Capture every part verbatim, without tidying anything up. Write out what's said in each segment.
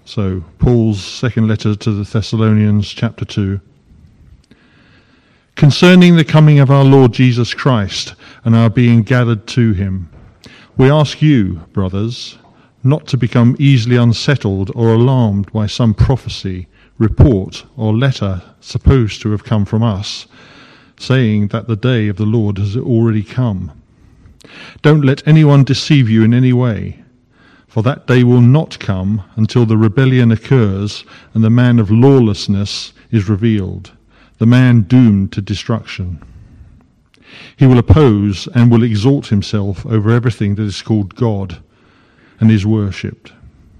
So, Paul's second letter to the Thessalonians, chapter two. Concerning the coming of our Lord Jesus Christ and our being gathered to him, we ask you, brothers, not to become easily unsettled or alarmed by some prophecy, report, or letter supposed to have come from us, saying that the day of the Lord has already come. Don't let anyone deceive you in any way. For that day will not come until the rebellion occurs and the man of lawlessness is revealed, the man doomed to destruction. He will oppose and will exalt himself over everything that is called God and is worshipped,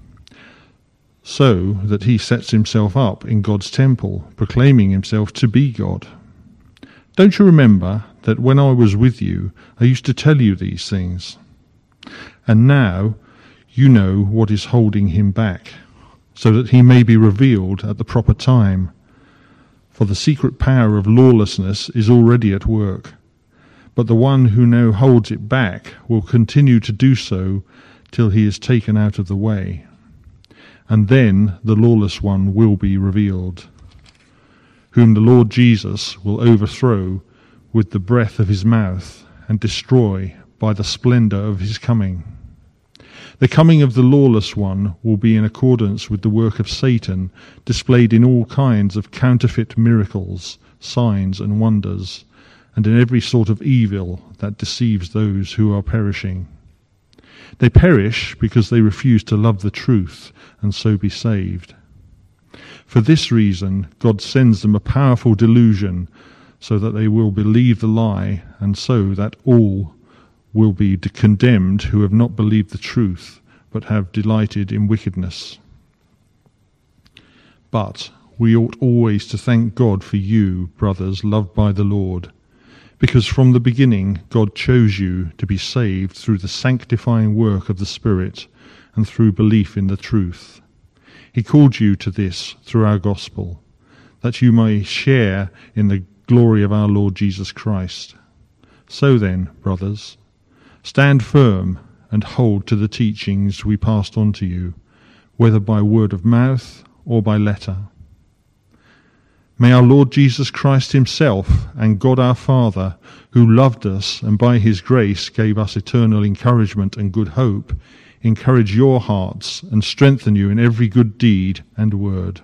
so that he sets himself up in God's temple, proclaiming himself to be God. Don't you remember that when I was with you, I used to tell you these things? And now you know what is holding him back, so that he may be revealed at the proper time. For the secret power of lawlessness is already at work, but the one who now holds it back will continue to do so till he is taken out of the way. And then the lawless one will be revealed, whom the Lord Jesus will overthrow with the breath of his mouth and destroy by the splendour of his coming. The coming of the lawless one will be in accordance with the work of Satan, displayed in all kinds of counterfeit miracles, signs and wonders, and in every sort of evil that deceives those who are perishing. They perish because they refuse to love the truth and so be saved. For this reason, God sends them a powerful delusion, so that they will believe the lie, and so that all will be condemned who have not believed the truth, but have delighted in wickedness. But we ought always to thank God for you, brothers, loved by the Lord, because from the beginning God chose you to be saved through the sanctifying work of the Spirit and through belief in the truth. He called you to this through our gospel, that you may share in the glory of our Lord Jesus Christ. So then, brothers, stand firm and hold to the teachings we passed on to you, whether by word of mouth or by letter. May our Lord Jesus Christ himself and God our Father, who loved us and by his grace gave us eternal encouragement and good hope, encourage your hearts and strengthen you in every good deed and word.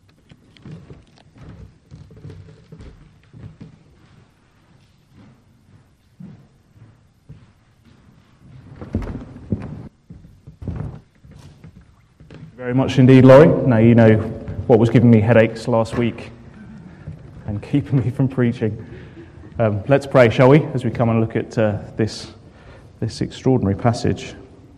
Very much indeed, Laurie. Now you know what was giving me headaches last week and keeping me from preaching. Um, let's pray, shall we, as we come and look at uh, this, this extraordinary passage.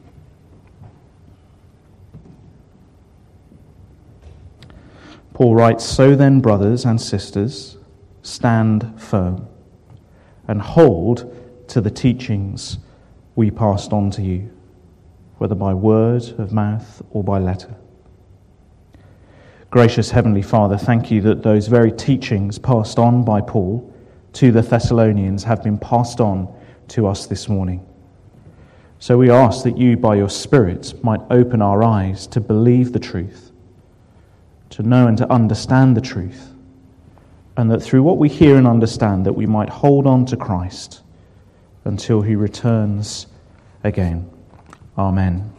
Paul writes, "So then, brothers and sisters, stand firm and hold to the teachings we passed on to you, whether by word of mouth or by letter." Gracious Heavenly Father, thank you that those very teachings passed on by Paul to the Thessalonians have been passed on to us this morning. So we ask that you, by your Spirit, might open our eyes to believe the truth, to know and to understand the truth, and that through what we hear and understand, that we might hold on to Christ until he returns again. Amen.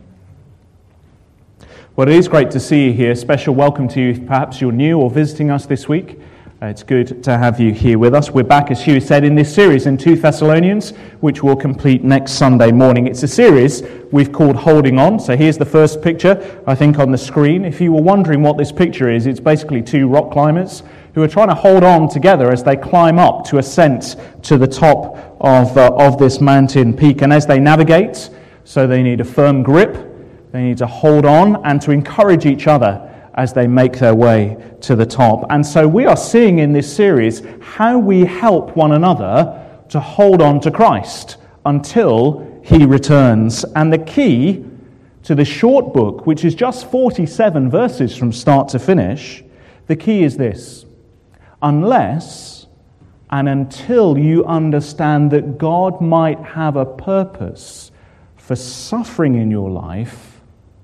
Well, it is great to see you here. Special welcome to you if perhaps you're new or visiting us this week. Uh, it's good to have you here with us. We're back, as Hugh said, in this series in two Thessalonians, which we'll complete next Sunday morning. It's a series we've called Holding On. So here's the first picture, I think, on the screen. If you were wondering what this picture is, it's basically two rock climbers who are trying to hold on together as they climb up to ascent to the top of, uh, of this mountain peak. And as they navigate, so they need a firm grip, they need to hold on and to encourage each other as they make their way to the top. And so we are seeing in this series how we help one another to hold on to Christ until he returns. And the key to the short book, which is just forty-seven verses from start to finish, the key is this: unless and until you understand that God might have a purpose for suffering in your life,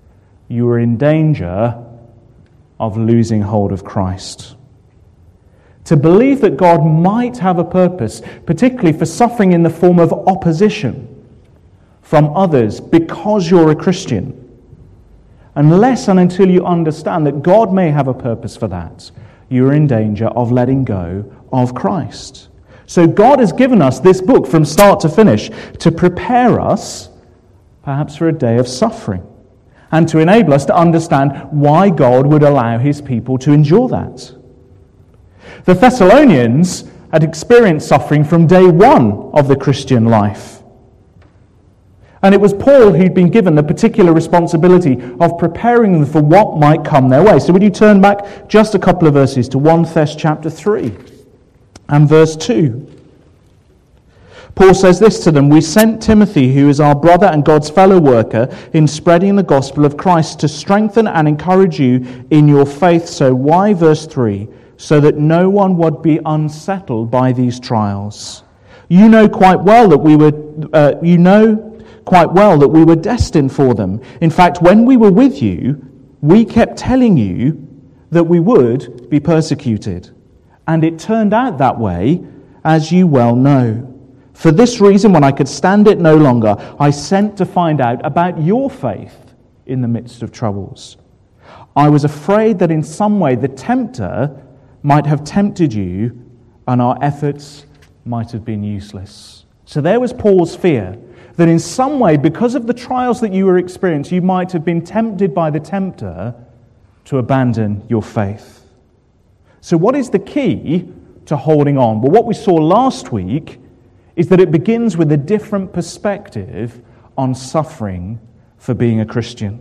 you are in danger of losing hold of Christ. To believe that God might have a purpose, particularly for suffering in the form of opposition from others because you're a Christian, unless and until you understand that God may have a purpose for that, you're in danger of letting go of Christ. So God has given us this book from start to finish to prepare us, perhaps for a day of suffering, and to enable us to understand why God would allow his people to endure that. The Thessalonians had experienced suffering from day one of the Christian life. And it was Paul who'd been given the particular responsibility of preparing them for what might come their way. So would you turn back just a couple of verses to First Thess chapter three and verse two. Paul says this to them: "We sent Timothy, who is our brother and God's fellow worker in spreading the gospel of Christ, to strengthen and encourage you in your faith." So why, verse three? "So that no one would be unsettled by these trials. You know quite well that we were, uh, you know quite well that we were destined for them. In fact, when we were with you, we kept telling you that we would be persecuted. And it turned out that way, as you well know. For this reason, when I could stand it no longer, I sent to find out about your faith in the midst of troubles. I was afraid that in some way the tempter might have tempted you, and our efforts might have been useless." So there was Paul's fear, that in some way, because of the trials that you were experiencing, you might have been tempted by the tempter to abandon your faith. So what is the key to holding on? Well, what we saw last week is that it begins with a different perspective on suffering for being a Christian.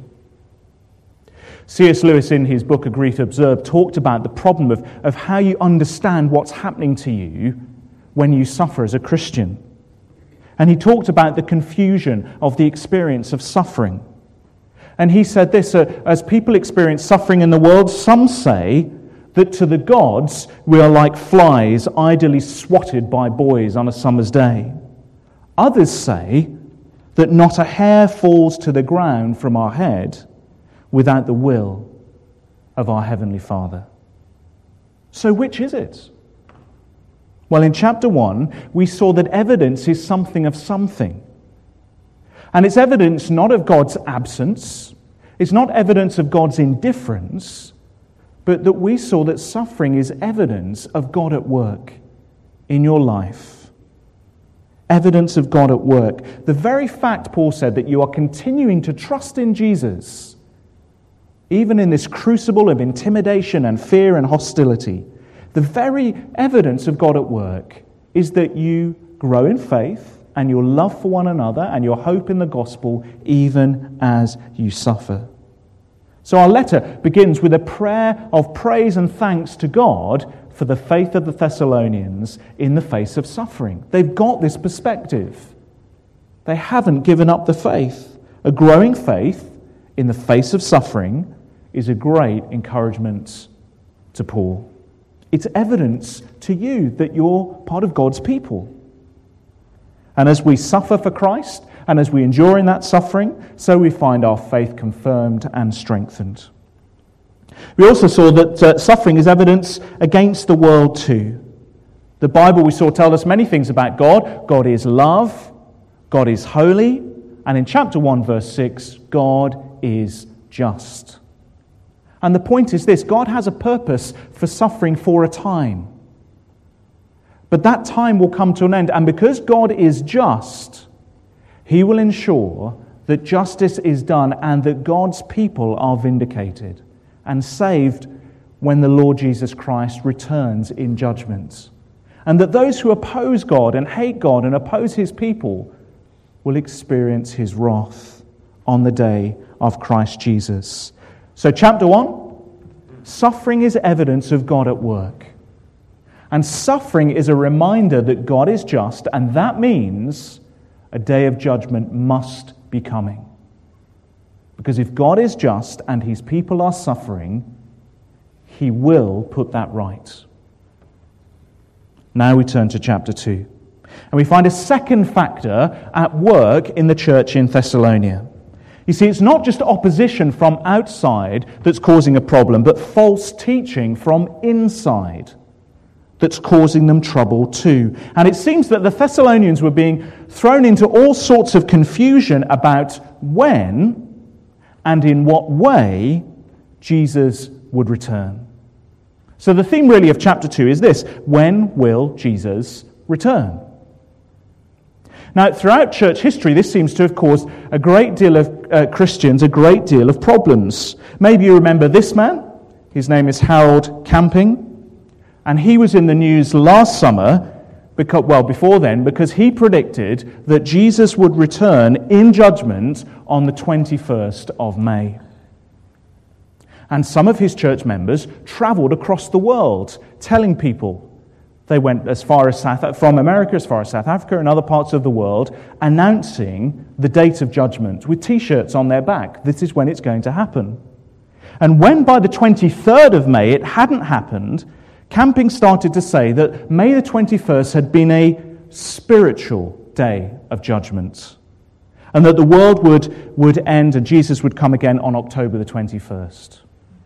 C S Lewis, in his book A Grief Observed, talked about the problem of, of how you understand what's happening to you when you suffer as a Christian. And he talked about the confusion of the experience of suffering. And he said this: uh, as people experience suffering in the world, some say that to the gods we are like flies idly swatted by boys on a summer's day. Others say that not a hair falls to the ground from our head without the will of our Heavenly Father. So which is it? Well, in chapter one, we saw that evidence is something of something. And it's evidence not of God's absence, it's not evidence of God's indifference, but that we saw that suffering is evidence of God at work in your life. Evidence of God at work. The very fact, Paul said, that you are continuing to trust in Jesus, even in this crucible of intimidation and fear and hostility, the very evidence of God at work is that you grow in faith and your love for one another and your hope in the gospel even as you suffer. So our letter begins with a prayer of praise and thanks to God for the faith of the Thessalonians in the face of suffering. They've got this perspective. They haven't given up the faith. A growing faith in the face of suffering is a great encouragement to Paul. It's evidence to you that you're part of God's people. And as we suffer for Christ, and as we endure in that suffering, so we find our faith confirmed and strengthened. We also saw that uh, suffering is evidence against the world too. The Bible, we saw, tells us many things about God. God is love, God is holy, and in chapter one, verse six, God is just. And the point is this: God has a purpose for suffering for a time. But that time will come to an end, and because God is just, He will ensure that justice is done and that God's people are vindicated and saved when the Lord Jesus Christ returns in judgment. And that those who oppose God and hate God and oppose His people will experience His wrath on the day of Christ Jesus. So chapter one, suffering is evidence of God at work. And suffering is a reminder that God is just, and that means a day of judgment must be coming. Because if God is just and His people are suffering, He will put that right. Now we turn to chapter two. And we find a second factor at work in the church in Thessalonia. You see, it's not just opposition from outside that's causing a problem, but false teaching from inside that's causing them trouble too. And it seems that the Thessalonians were being thrown into all sorts of confusion about when and in what way Jesus would return. So the theme really of chapter two is this: when will Jesus return? Now, throughout church history, this seems to have caused a great deal of uh, Christians a great deal of problems. Maybe you remember this man. His name is Harold Camping. And he was in the news last summer, because, well, before then, because he predicted that Jesus would return in judgment on the twenty-first of May. And some of his church members travelled across the world telling people. They went as far as South, from America as far as South Africa and other parts of the world, announcing the date of judgment with T-shirts on their back. This is when it's going to happen. And when by the twenty-third of May it hadn't happened, Camping started to say that May the twenty-first had been a spiritual day of judgment, and that the world would, would end and Jesus would come again on October the twenty-first,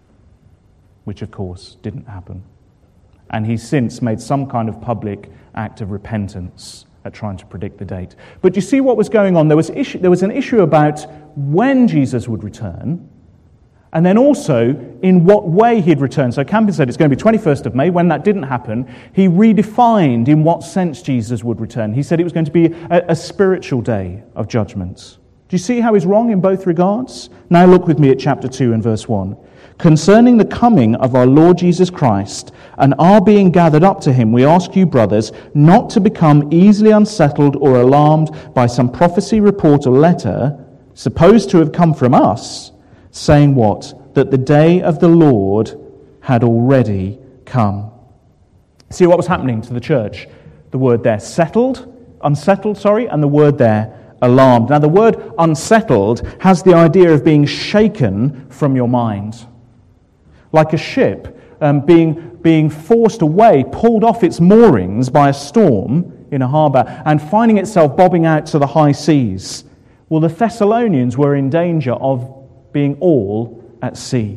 which of course didn't happen. And he's since made some kind of public act of repentance at trying to predict the date. But you see what was going on? There was issue, there was an issue about when Jesus would return, and then also in what way he'd return. So Camping said it's going to be twenty-first of May. When that didn't happen, he redefined in what sense Jesus would return. He said it was going to be a, a spiritual day of judgment. Do you see how he's wrong in both regards? Now look with me at chapter two and verse one. Concerning the coming of our Lord Jesus Christ and our being gathered up to him, we ask you, brothers, not to become easily unsettled or alarmed by some prophecy, report, or letter, supposed to have come from us, saying what? That the day of the Lord had already come. See what was happening to the church? The word there, settled, unsettled, sorry, and the word there, alarmed. Now the word unsettled has the idea of being shaken from your mind. Like a ship um, being, being forced away, pulled off its moorings by a storm in a harbour and finding itself bobbing out to the high seas. Well, the Thessalonians were in danger of being all at sea.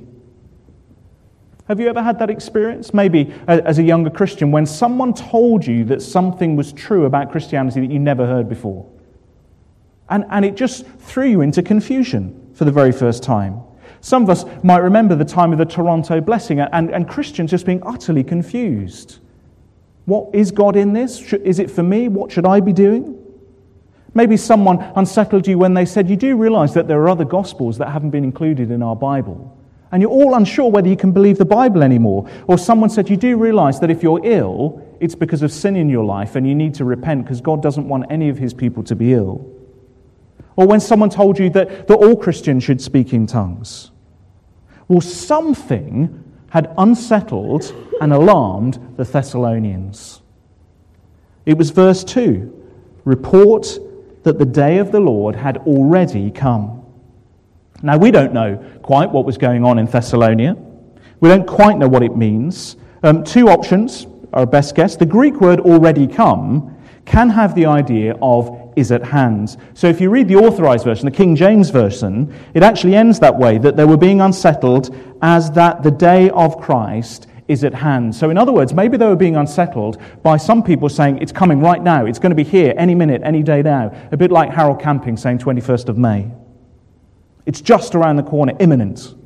Have you ever had that experience? Maybe as a younger Christian, when someone told you that something was true about Christianity that you never heard before. And, and it just threw you into confusion for the very first time. Some of us might remember the time of the Toronto blessing and, and Christians just being utterly confused. What is God in this? Should, is it for me? What should I be doing? Maybe someone unsettled you when they said, you do realize that there are other gospels that haven't been included in our Bible. And you're all unsure whether you can believe the Bible anymore. Or someone said, you do realize that if you're ill, it's because of sin in your life and you need to repent because God doesn't want any of his people to be ill. Or when someone told you that, that all Christians should speak in tongues. Well, something had unsettled and alarmed the Thessalonians. It was verse two. Report that the day of the Lord had already come. Now, we don't know quite what was going on in Thessalonia. We don't quite know what it means. Um, two options are our best guess. The Greek word already come can have the idea of is at hand. So if you read the Authorized Version, the King James Version, it actually ends that way, that they were being unsettled as that the day of Christ is at hand. So in other words, maybe they were being unsettled by some people saying it's coming right now, it's going to be here any minute, any day now. A bit like Harold Camping saying twenty-first of May. It's just around the corner, imminent.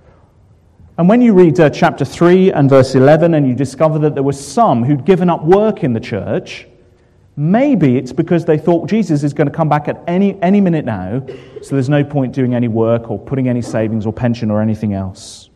And when you read uh, chapter three and verse eleven and you discover that there were some who'd given up work in the church, maybe it's because they thought Jesus is going to come back at any, any minute now, so there's no point doing any work or putting any savings or pension or anything else.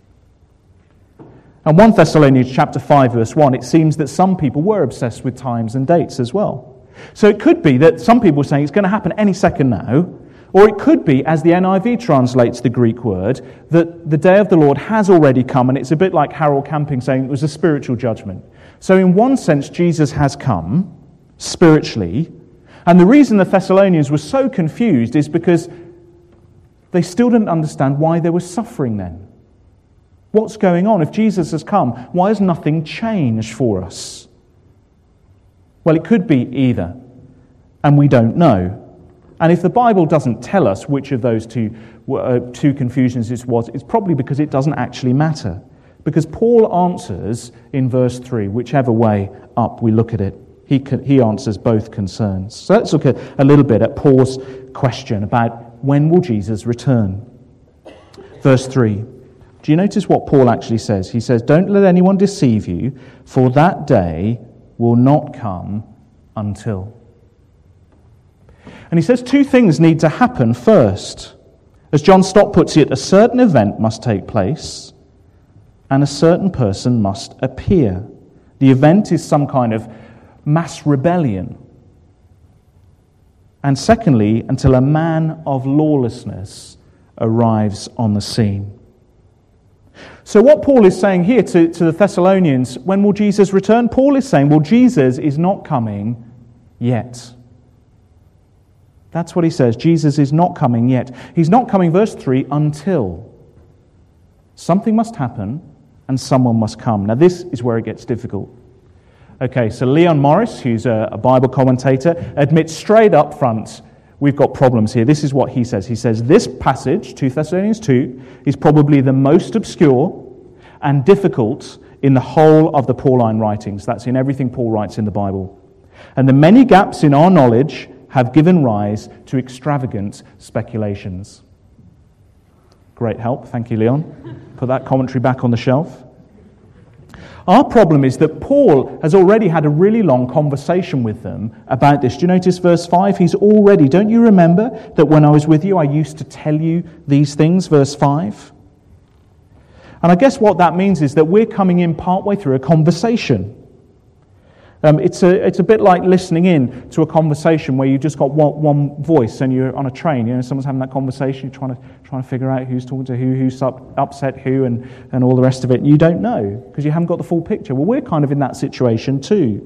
And First Thessalonians chapter five verse one, it seems that some people were obsessed with times and dates as well. So it could be that some people are saying it's going to happen any second now, or it could be, as the N I V translates the Greek word, that the day of the Lord has already come, and it's a bit like Harold Camping saying it was a spiritual judgment. So in one sense, Jesus has come, spiritually, and the reason the Thessalonians were so confused is because they still didn't understand why they were suffering then. What's going on? If Jesus has come, why has nothing changed for us? Well, it could be either, and we don't know. And if the Bible doesn't tell us which of those two, uh, two confusions it was, it's probably because it doesn't actually matter. Because Paul answers in verse three, whichever way up we look at it. He, he answers both concerns. So let's look at a little bit at Paul's question about when will Jesus return. Verse three. Do you notice what Paul actually says? He says, "Don't let anyone deceive you, for that day will not come until." And he says two things need to happen first. As John Stott puts it, a certain event must take place and a certain person must appear. The event is some kind of mass rebellion. And secondly, until a man of lawlessness arrives on the scene. So what Paul is saying here to, to the Thessalonians, when will Jesus return? Paul is saying, well, Jesus is not coming yet. That's what he says. Jesus is not coming yet. He's not coming, verse three, until. Something must happen and someone must come. Now this is where it gets difficult. Okay, so Leon Morris, who's a, a Bible commentator, admits straight up front, we've got problems here. This is what he says. He says, this passage, Second Thessalonians two, is probably the most obscure and difficult in the whole of the Pauline writings. That's in everything Paul writes in the Bible. And the many gaps in our knowledge have given rise to extravagant speculations. Great help. Thank you, Leon. Put that commentary back on the shelf. Our problem is that Paul has already had a really long conversation with them about this. Do you notice verse five? He's already, don't you remember that when I was with you, I used to tell you these things, verse five? And I guess what that means is that we're coming in partway through a conversation. Um, it's a it's a bit like listening in to a conversation where you've just got one, one voice and you're on a train, you know, someone's having that conversation, you're trying to trying to figure out who's talking to who, who's up, upset who, and, and all the rest of it. And you don't know because you haven't got the full picture. Well, we're kind of in that situation too.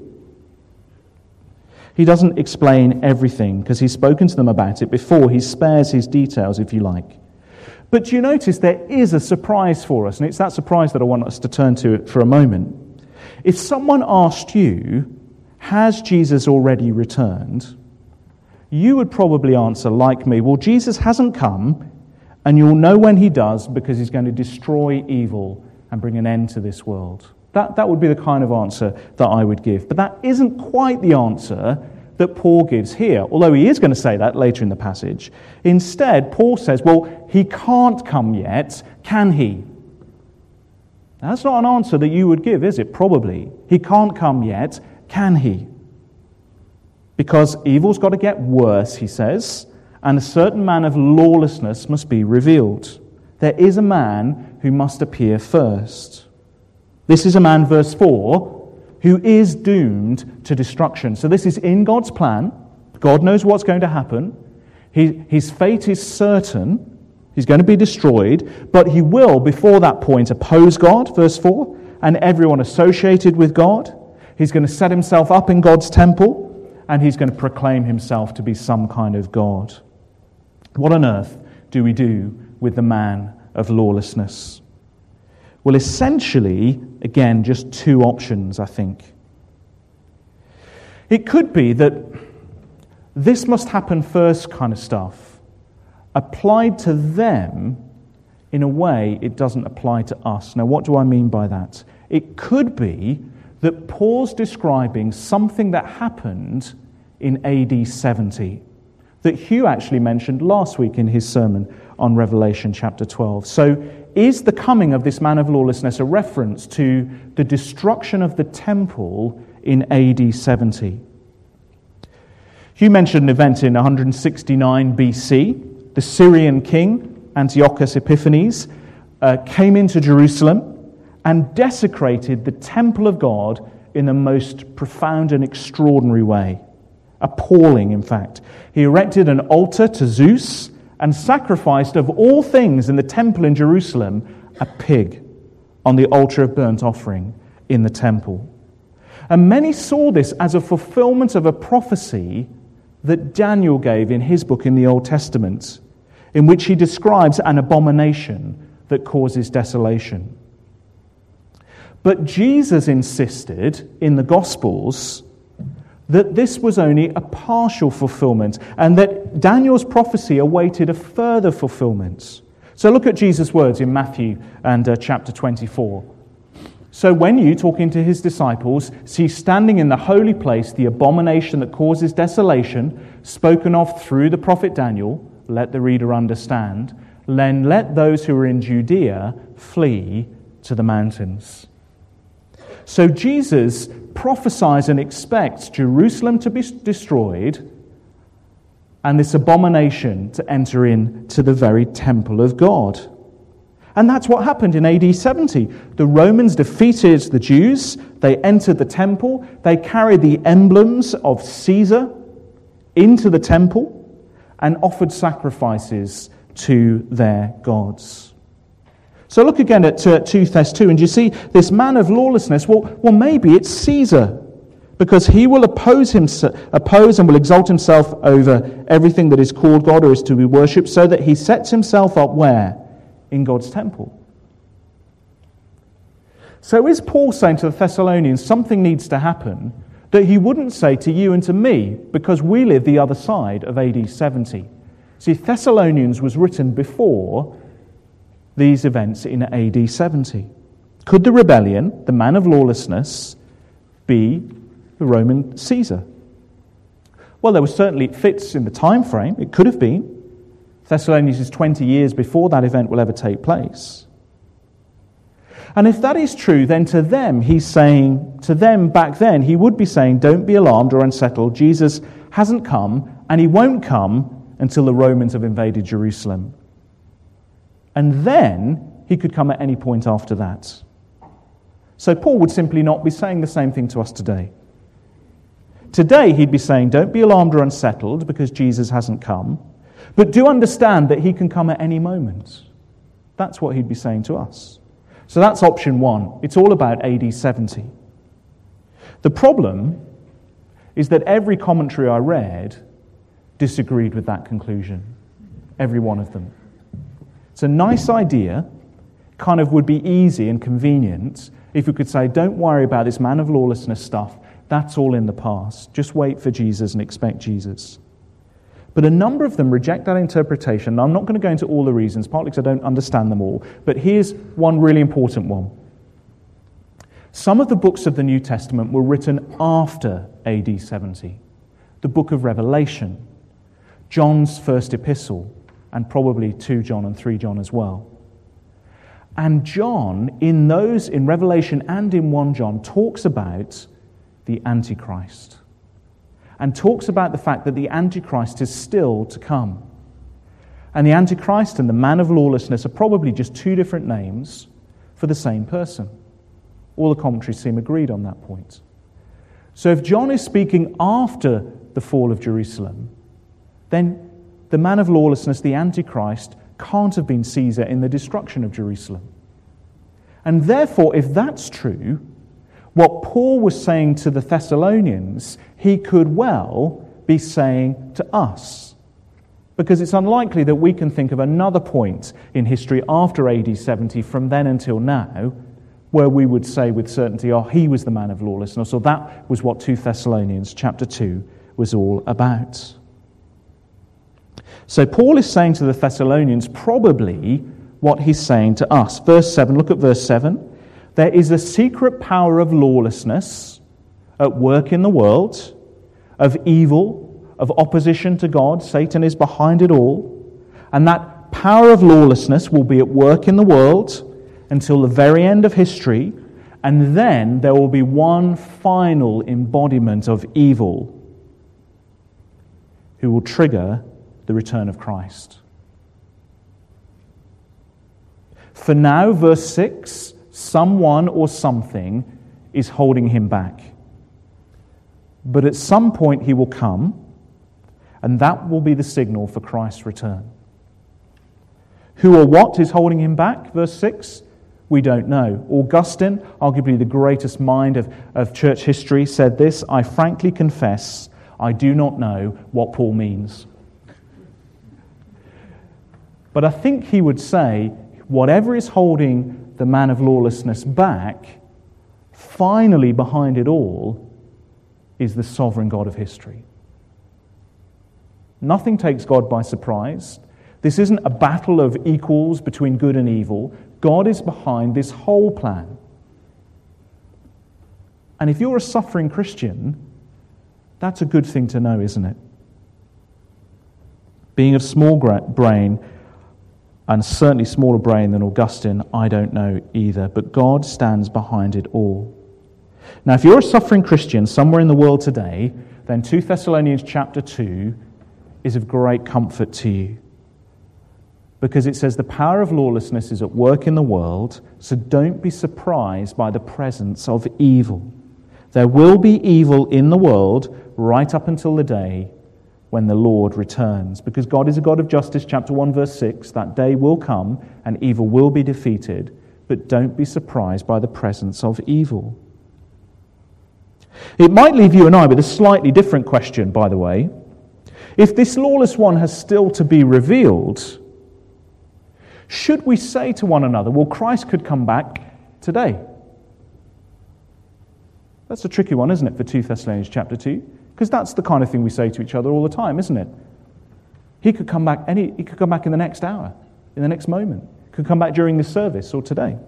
He doesn't explain everything because he's spoken to them about it before. He spares his details, if you like. But do you notice there is a surprise for us, and it's that surprise that I want us to turn to for a moment. If someone asked you, has Jesus already returned? You would probably answer, like me, well, Jesus hasn't come, and you'll know when he does because he's going to destroy evil and bring an end to this world. That, that would be the kind of answer that I would give. But that isn't quite the answer that Paul gives here, although he is going to say that later in the passage. Instead, Paul says, well, he can't come yet, can he? Now, that's not an answer that you would give, is it? Probably. He can't come yet, can he? Because evil's got to get worse, he says, and a certain man of lawlessness must be revealed. There is a man who must appear first. This is a man, verse four, who is doomed to destruction. So this is in God's plan. God knows what's going to happen. He, his fate is certain. He's going to be destroyed, but he will, before that point, oppose God, verse four, and everyone associated with God. He's going to set himself up in God's temple, and he's going to proclaim himself to be some kind of God. What on earth do we do with the man of lawlessness? Well, essentially, again, just two options, I think. It could be that this must happen first kind of stuff applied to them in a way it doesn't apply to us. Now, what do I mean by that? It could be that Paul's describing something that happened in A D seventy, that Hugh actually mentioned last week in his sermon on Revelation chapter twelve. So, is the coming of this man of lawlessness a reference to the destruction of the temple in A D seventy? Hugh mentioned an event in one sixty-nine B C. The Syrian king, Antiochus Epiphanes, uh, came into Jerusalem and desecrated the temple of God in the most profound and extraordinary way. Appalling, in fact. He erected an altar to Zeus and sacrificed, of all things in the temple in Jerusalem, a pig on the altar of burnt offering in the temple. And many saw this as a fulfillment of a prophecy that Daniel gave in his book in the Old Testament, in which he describes an abomination that causes desolation. But Jesus insisted in the Gospels that this was only a partial fulfillment and that Daniel's prophecy awaited a further fulfillment. So look at Jesus' words in Matthew and uh, chapter twenty-four. So when you, talking to his disciples, see standing in the holy place the abomination that causes desolation, spoken of through the prophet Daniel, let the reader understand, then let those who are in Judea flee to the mountains. So Jesus prophesies and expects Jerusalem to be destroyed and this abomination to enter into the very temple of God. And that's what happened in A D seventy. The Romans defeated the Jews. They entered the temple. They carried the emblems of Caesar into the temple and offered sacrifices to their gods. So look again at uh, two Thess two, and you see this man of lawlessness. Well, well, maybe it's Caesar, because he will oppose himself, oppose and will exalt himself over everything that is called God or is to be worshipped, so that he sets himself up where? In God's temple. So is Paul saying to the Thessalonians something needs to happen that he wouldn't say to you and to me because we live the other side of A D seventy? See, Thessalonians was written before these events in A D seventy. Could the rebellion, the man of lawlessness, be the Roman Caesar? Well, there was certainly, it fits in the time frame. It could have been. Thessalonians is twenty years before that event will ever take place. And if that is true, then to them, he's saying, to them back then, he would be saying, don't be alarmed or unsettled. Jesus hasn't come, and he won't come until the Romans have invaded Jerusalem. And then he could come at any point after that. So Paul would simply not be saying the same thing to us today. Today he'd be saying, don't be alarmed or unsettled because Jesus hasn't come. But do understand that he can come at any moment. That's what he'd be saying to us. So that's option one. It's all about A D seventy. The problem is that every commentary I read disagreed with that conclusion. Every one of them. It's a nice idea, kind of would be easy and convenient if we could say, don't worry about this man of lawlessness stuff. That's all in the past. Just wait for Jesus and expect Jesus. But a number of them reject that interpretation. Now, I'm not going to go into all the reasons, partly because I don't understand them all, but here's one really important one. Some of the books of the New Testament were written after A D seventy. The book of Revelation, John's first epistle, and probably two John and three John as well. And John, in those, in Revelation and in First John, talks about the Antichrist. And talks about the fact that the Antichrist is still to come. And the Antichrist and the man of lawlessness are probably just two different names for the same person. All the commentaries seem agreed on that point. So if John is speaking after the fall of Jerusalem, then the man of lawlessness, the Antichrist, can't have been Caesar in the destruction of Jerusalem. And therefore, if that's true, what Paul was saying to the Thessalonians, he could well be saying to us. Because it's unlikely that we can think of another point in history after A D seventy from then until now where we would say with certainty, oh, he was the man of lawlessness, or that was what two Thessalonians chapter two was all about. So Paul is saying to the Thessalonians probably what he's saying to us. Verse seven, look at verse seven. There is a secret power of lawlessness at work in the world, of evil, of opposition to God. Satan is behind it all. And that power of lawlessness will be at work in the world until the very end of history. And then there will be one final embodiment of evil who will trigger the return of Christ. For now, verse six, someone or something is holding him back. But at some point he will come, and that will be the signal for Christ's return. Who or what is holding him back? Verse six, we don't know. Augustine, arguably the greatest mind of, of church history, said this, I frankly confess, I do not know what Paul means. But I think he would say, whatever is holding the man of lawlessness back, finally behind it all is the sovereign God of history. Nothing takes God by surprise. This isn't a battle of equals between good and evil. God is behind this whole plan. And if you're a suffering Christian, that's a good thing to know, isn't it? Being of small brain, and certainly smaller brain than Augustine, I don't know either, but God stands behind it all. Now, if you're a suffering Christian somewhere in the world today, then Second Thessalonians chapter two is of great comfort to you. Because it says the power of lawlessness is at work in the world, so don't be surprised by the presence of evil. There will be evil in the world right up until the day when the Lord returns. Because God is a God of justice, chapter one, verse six. That day will come and evil will be defeated, but don't be surprised by the presence of evil. It might leave you and I with a slightly different question, by the way. If this lawless one has still to be revealed, should we say to one another, well, Christ could come back today? That's a tricky one, isn't it, for Second Thessalonians chapter two? Because that's the kind of thing we say to each other all the time, isn't it? He could come back any he could come back in the next hour, in the next moment. He could come back during this service or today.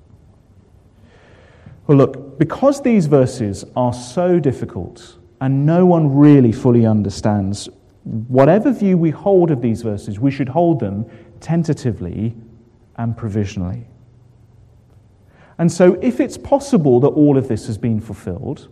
Well, look, because these verses are so difficult and no one really fully understands, whatever view we hold of these verses, we should hold them tentatively and provisionally. And so if it's possible that all of this has been fulfilled,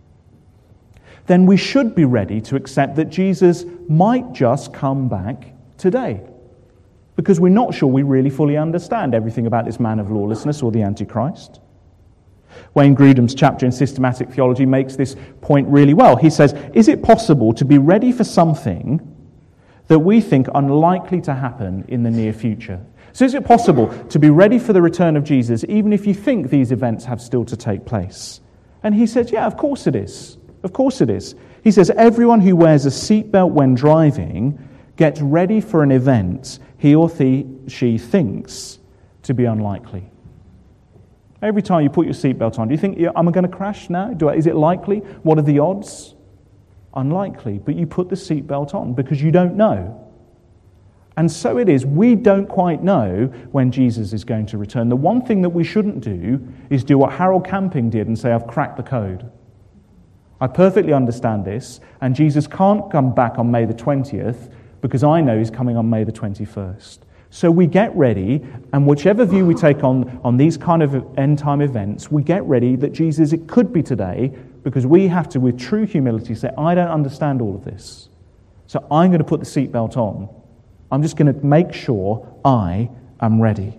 then we should be ready to accept that Jesus might just come back today. Because we're not sure we really fully understand everything about this man of lawlessness or the Antichrist. Wayne Grudem's chapter in Systematic Theology makes this point really well. He says, is it possible to be ready for something that we think unlikely to happen in the near future? So is it possible to be ready for the return of Jesus even if you think these events have still to take place? And he says, yeah, of course it is. Of course it is. He says, everyone who wears a seatbelt when driving gets ready for an event he or the, she thinks to be unlikely. Every time you put your seatbelt on, do you think, yeah, am I going to crash now? Do I, is it likely? What are the odds? Unlikely. But you put the seatbelt on because you don't know. And so it is. We don't quite know when Jesus is going to return. The one thing that we shouldn't do is do what Harold Camping did and say, I've cracked the code. I perfectly understand this, and Jesus can't come back on May the twentieth because I know he's coming on May the twenty-first. So we get ready, and whichever view we take on, on these kind of end-time events, we get ready that Jesus, it could be today, because we have to, with true humility, say, I don't understand all of this. So I'm going to put the seatbelt on. I'm just going to make sure I am ready.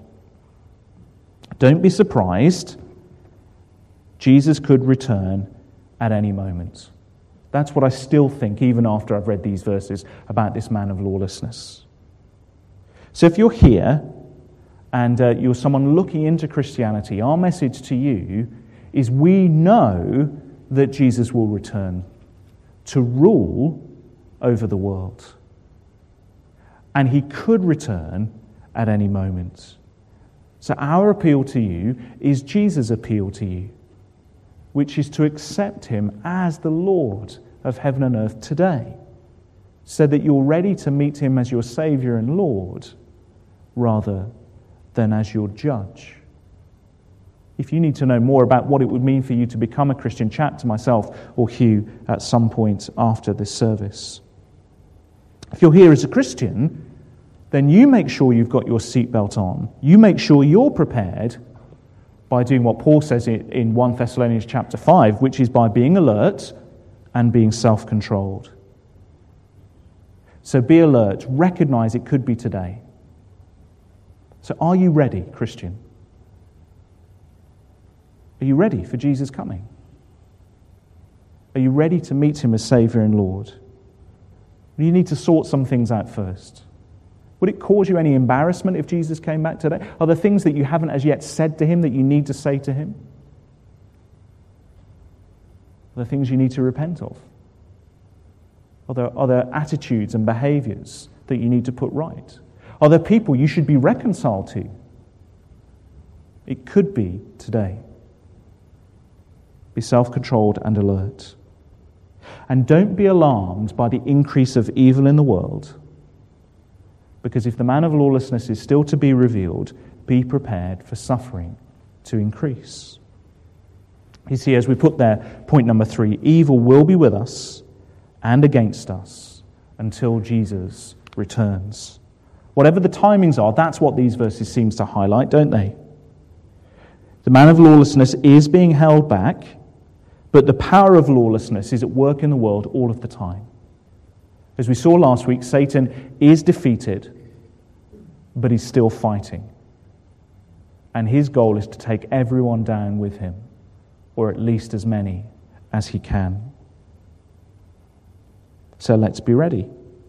Don't be surprised. Jesus could return at any moment. That's what I still think, even after I've read these verses about this man of lawlessness. So if you're here and uh, you're someone looking into Christianity, our message to you is we know that Jesus will return to rule over the world. And he could return at any moment. So our appeal to you is Jesus' appeal to you, which is to accept him as the Lord of heaven and earth today, so that you're ready to meet him as your Saviour and Lord, rather than as your judge. If you need to know more about what it would mean for you to become a Christian, chat to myself or Hugh at some point after this service. If you're here as a Christian, then you make sure you've got your seatbelt on. You make sure you're prepared by doing what Paul says in First Thessalonians chapter five, which is by being alert and being self-controlled. So be alert. Recognize it could be today. So are you ready, Christian? Are you ready for Jesus coming? Are you ready to meet him as Saviour and Lord? You need to sort some things out first. Would it cause you any embarrassment if Jesus came back today? Are there things that you haven't as yet said to him that you need to say to him? Are there things you need to repent of? Are there, are there attitudes and behaviours that you need to put right? Are there people you should be reconciled to? It could be today. Be self-controlled and alert. And don't be alarmed by the increase of evil in the world, because if the man of lawlessness is still to be revealed, be prepared for suffering to increase. You see, as we put there, point number three, evil will be with us and against us until Jesus returns. Whatever the timings are, that's what these verses seem to highlight, don't they? The man of lawlessness is being held back, but the power of lawlessness is at work in the world all of the time. As we saw last week, Satan is defeated, but he's still fighting. And his goal is to take everyone down with him, or at least as many as he can. So let's be ready.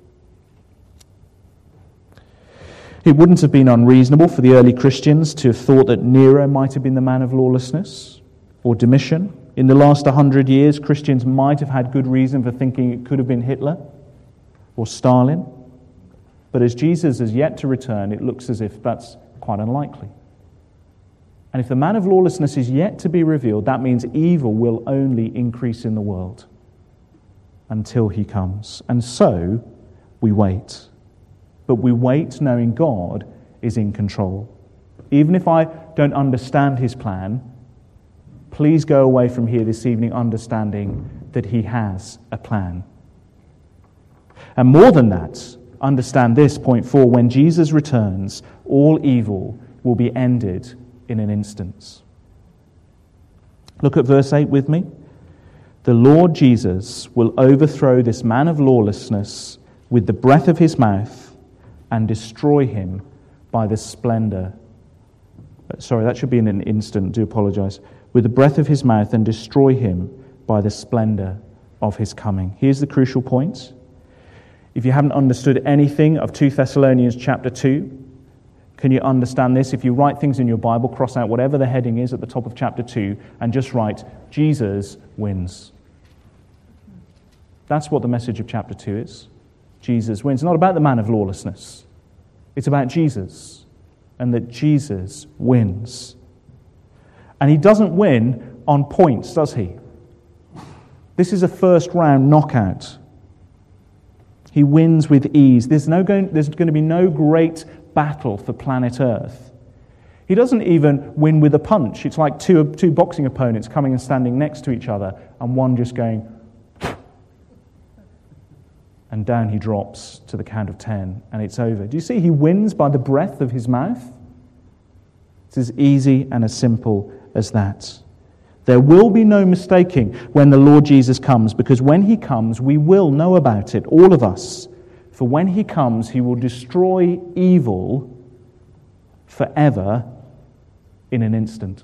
It wouldn't have been unreasonable for the early Christians to have thought that Nero might have been the man of lawlessness, or Domitian. In the last hundred years, Christians might have had good reason for thinking it could have been Hitler or Stalin. But as Jesus is yet to return, it looks as if that's quite unlikely. And if the man of lawlessness is yet to be revealed, that means evil will only increase in the world until he comes. And so we wait. But we wait knowing God is in control. Even if I don't understand his plan, please go away from here this evening understanding that he has a plan. And more than that, understand this, point four, when Jesus returns, all evil will be ended in an instant. Look at verse eight with me. The Lord Jesus will overthrow this man of lawlessness with the breath of his mouth and destroy him by the splendor. Sorry, that should be in an instant, do apologize. With the breath of his mouth and destroy him by the splendor of his coming. Here's the crucial point. If you haven't understood anything of Second Thessalonians chapter two, can you understand this? If you write things in your Bible, cross out whatever the heading is at the top of chapter two and just write, Jesus wins. That's what the message of chapter two is. Jesus wins. It's not about the man of lawlessness. It's about Jesus and that Jesus wins. And he doesn't win on points, does he? This is a first round knockout. He wins with ease. There's, no going, there's going to be no great battle for planet Earth. He doesn't even win with a punch. It's like two, two boxing opponents coming and standing next to each other and one just going, and down he drops to the count of ten, and it's over. Do you see? He wins by the breath of his mouth. It's as easy and as simple as that. There will be no mistaking when the Lord Jesus comes, because when he comes, we will know about it, all of us. For when he comes, he will destroy evil forever in an instant.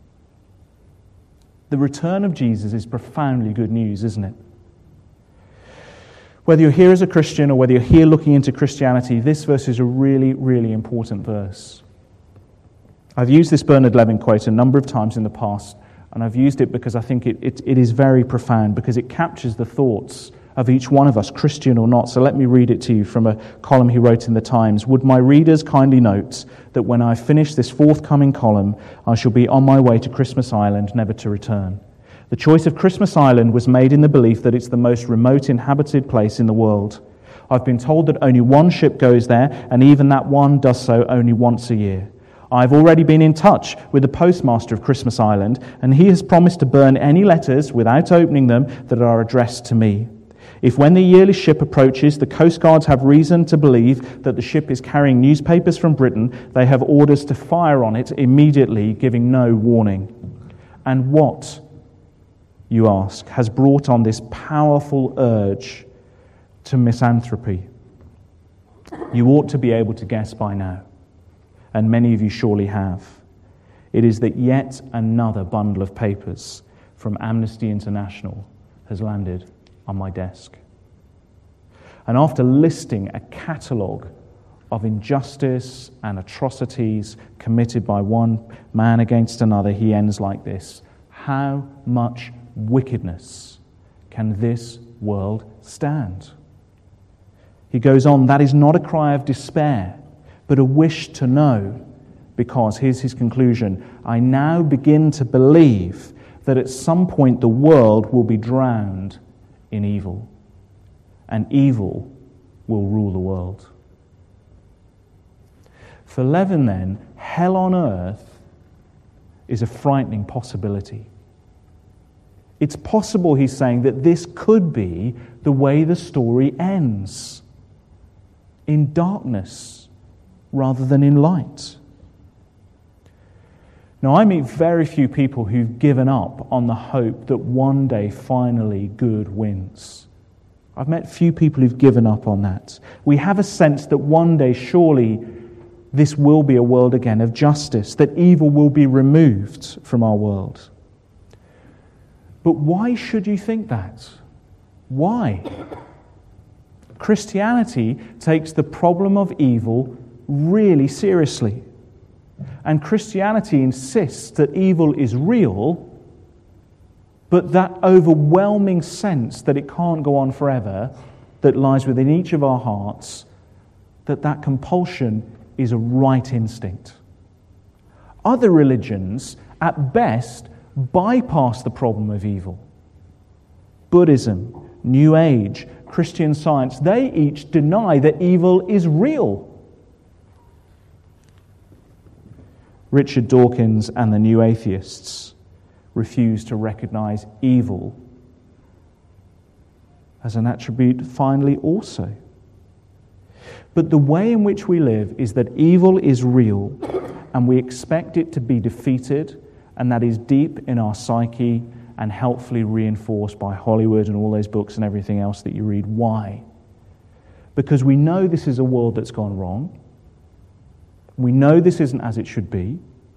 The return of Jesus is profoundly good news, isn't it? Whether you're here as a Christian or whether you're here looking into Christianity, this verse is a really, really important verse. I've used this Bernard Levin quote a number of times in the past, and I've used it because I think it, it, it is very profound, because it captures the thoughts of each one of us, Christian or not. So let me read it to you from a column he wrote in the Times. Would my readers kindly note that when I finish this forthcoming column, I shall be on my way to Christmas Island, never to return. The choice of Christmas Island was made in the belief that it's the most remote inhabited place in the world. I've been told that only one ship goes there, and even that one does so only once a year. I've already been in touch with the postmaster of Christmas Island, and he has promised to burn any letters without opening them that are addressed to me. If when the yearly ship approaches, the Coast Guards have reason to believe that the ship is carrying newspapers from Britain, they have orders to fire on it immediately, giving no warning. And what, you ask, has brought on this powerful urge to misanthropy? You ought to be able to guess by now, and many of you surely have. It is that yet another bundle of papers from Amnesty International has landed on my desk. And after listing a catalogue of injustice and atrocities committed by one man against another, he ends like this: how much wickedness can this world stand? He goes on, that is not a cry of despair, but a wish to know, because, here's his conclusion, I now begin to believe that at some point the world will be drowned in evil, and evil will rule the world. For Levin, then, hell on earth is a frightening possibility. It's possible, he's saying, that this could be the way the story ends, in darkness rather than in light. Now, I meet very few people who've given up on the hope that one day finally good wins. I've met few people who've given up on that. We have a sense that one day surely this will be a world again of justice, that evil will be removed from our world. But why should you think that? Why? Christianity takes the problem of evil really seriously. And Christianity insists that evil is real, but that overwhelming sense that it can't go on forever, that lies within each of our hearts, that that compulsion is a right instinct. Other religions, at best, bypass the problem of evil. Buddhism, New Age, Christian Science, they each deny that evil is real. Richard Dawkins and the New Atheists refuse to recognize evil as an attribute finally also. But the way in which we live is that evil is real and we expect it to be defeated, and that is deep in our psyche and helpfully reinforced by Hollywood and all those books and everything else that you read. Why? Because we know this is a world that's gone wrong. We know this isn't as it should be,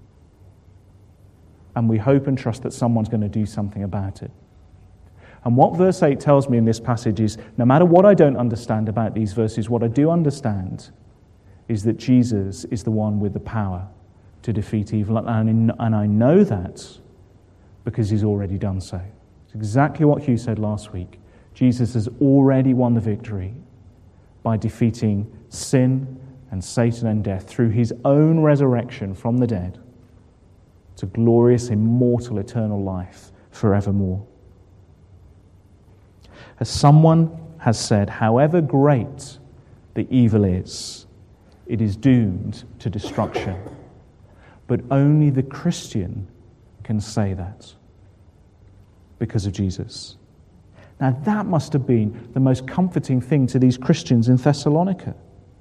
and we hope and trust that someone's going to do something about it. And what verse eight tells me in this passage is, no matter what I don't understand about these verses, what I do understand is that Jesus is the one with the power to defeat evil, and I know that because he's already done so. It's exactly what Hugh said last week. Jesus has already won the victory by defeating sin and Satan and death through his own resurrection from the dead to glorious, immortal, eternal life forevermore. As someone has said, however great the evil is, it is doomed to destruction. But only the Christian can say that because of Jesus. Now that must have been the most comforting thing to these Christians in Thessalonica.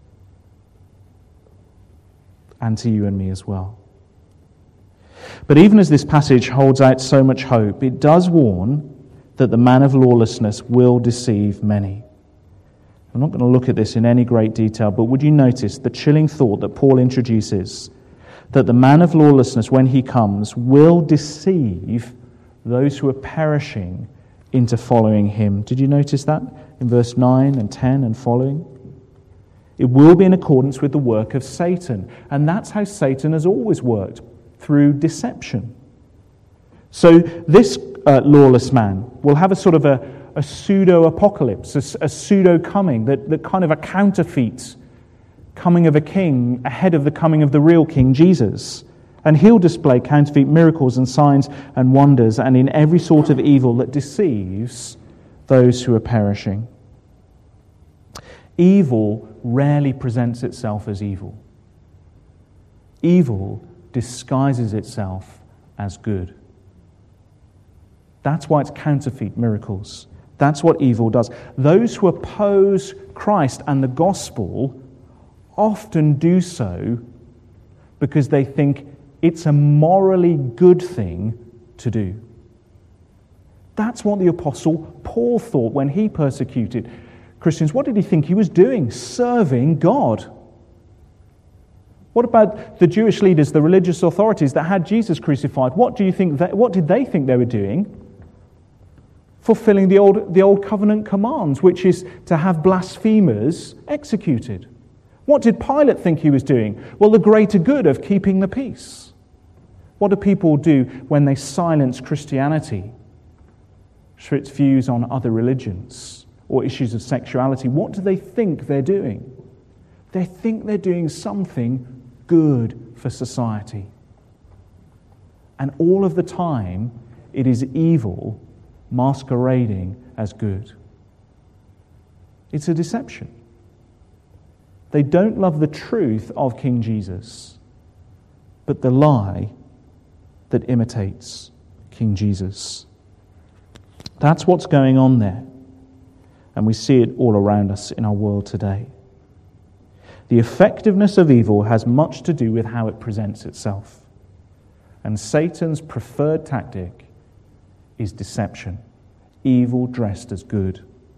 And to you and me as well. But even as this passage holds out so much hope, it does warn that the man of lawlessness will deceive many. I'm not going to look at this in any great detail, but would you notice the chilling thought that Paul introduces, that the man of lawlessness, when he comes, will deceive those who are perishing into following him. Did you notice that in verse nine and ten and following? It will be in accordance with the work of Satan. And that's how Satan has always worked, through deception. So this uh, lawless man will have a sort of a, a pseudo-apocalypse, a, a pseudo-coming, that, that kind of a counterfeit coming of a king ahead of the coming of the real King Jesus. And he'll display counterfeit miracles and signs and wonders, and in every sort of evil that deceives those who are perishing. Evil rarely presents itself as evil. Evil disguises itself as good. That's why it's counterfeit miracles. That's what evil does. Those who oppose Christ and the gospel often do so because they think it's a morally good thing to do. That's what the Apostle Paul thought when he persecuted Christians. What did he think he was doing? Serving God. What about the Jewish leaders, the religious authorities that had Jesus crucified? What do you think? They, what did they think they were doing? Fulfilling the old, the old covenant commands, which is to have blasphemers executed. What did Pilate think he was doing? Well, the greater good of keeping the peace. What do people do when they silence Christianity for its views on other religions or issues of sexuality? What do they think they're doing? They think they're doing something good for society. And all of the time, it is evil masquerading as good. It's a deception. They don't love the truth of King Jesus, but the lie that imitates King Jesus. That's what's going on there. And we see it all around us in our world today. The effectiveness of evil has much to do with how it presents itself. And Satan's preferred tactic is deception. Evil dressed as good.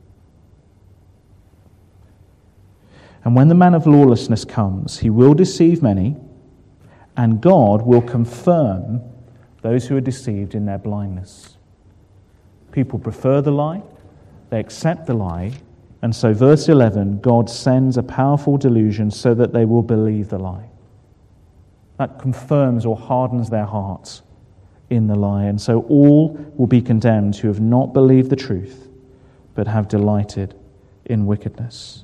And when the man of lawlessness comes, he will deceive many, and God will confirm those who are deceived in their blindness. People prefer the lie, they accept the lie, and so verse eleven, God sends a powerful delusion so that they will believe the lie. That confirms or hardens their hearts in the lie, and so all will be condemned who have not believed the truth, but have delighted in wickedness.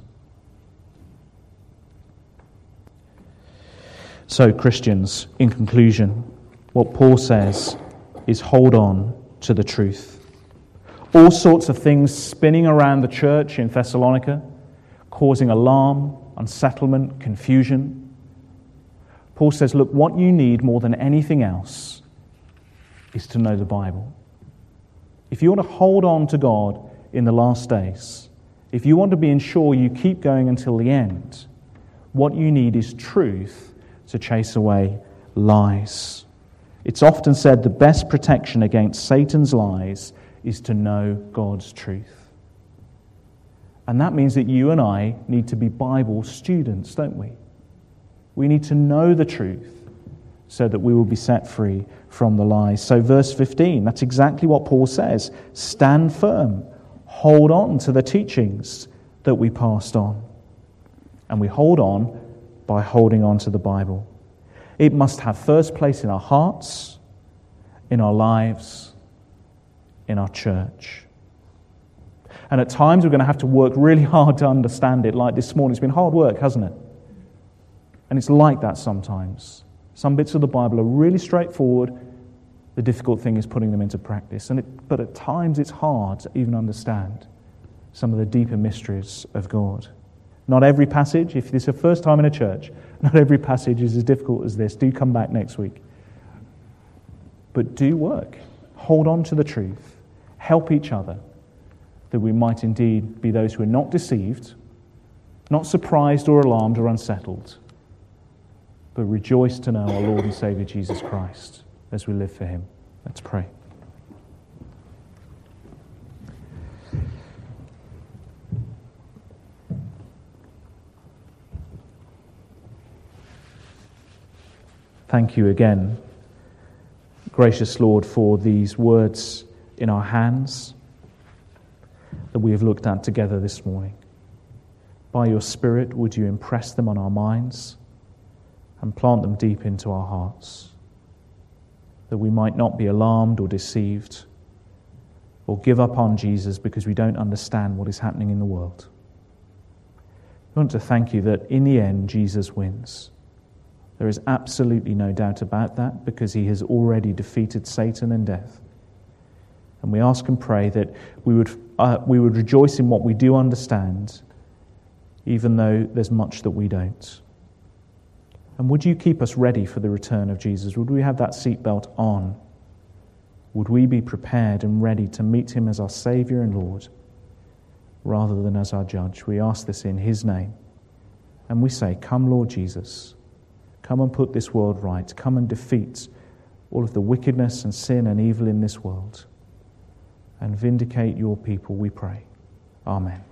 So, Christians, in conclusion, what Paul says is hold on to the truth. All sorts of things spinning around the church in Thessalonica, causing alarm, unsettlement, confusion. Paul says, look, what you need more than anything else is to know the Bible. If you want to hold on to God in the last days, if you want to be ensured you keep going until the end, what you need is truth to chase away lies. It's often said the best protection against Satan's lies is to know God's truth. And that means that you and I need to be Bible students, don't we? We need to know the truth so that we will be set free from the lies. So verse fifteen, that's exactly what Paul says. Stand firm. Hold on to the teachings that we passed on. And we hold on by holding on to the Bible. It must have first place in our hearts, in our lives, in our church. And at times we're going to have to work really hard to understand it, like this morning. It's been hard work, hasn't it? And it's like that sometimes. Some bits of the Bible are really straightforward. The difficult thing is putting them into practice. And it, but at times it's hard to even understand some of the deeper mysteries of God. Not every passage, if this is your first time in a church, not every passage is as difficult as this. Do come back next week. But do work. Hold on to the truth. Help each other, that we might indeed be those who are not deceived, not surprised or alarmed or unsettled, but rejoice to know our Lord and Saviour Jesus Christ as we live for Him. Let's pray. Thank you again, gracious Lord, for these words in our hands that we have looked at together this morning. By your Spirit, would you impress them on our minds and plant them deep into our hearts, that we might not be alarmed or deceived or give up on Jesus because we don't understand what is happening in the world. We want to thank you that in the end, Jesus wins. There is absolutely no doubt about that because he has already defeated Satan and death. And we ask and pray that we would uh, we would rejoice in what we do understand, even though there's much that we don't. And would you keep us ready for the return of Jesus? Would we have that seatbelt on? Would we be prepared and ready to meet him as our Saviour and Lord, rather than as our judge? We ask this in his name. And we say, come, Lord Jesus. Come and put this world right. Come and defeat all of the wickedness and sin and evil in this world. And vindicate your people, we pray. Amen.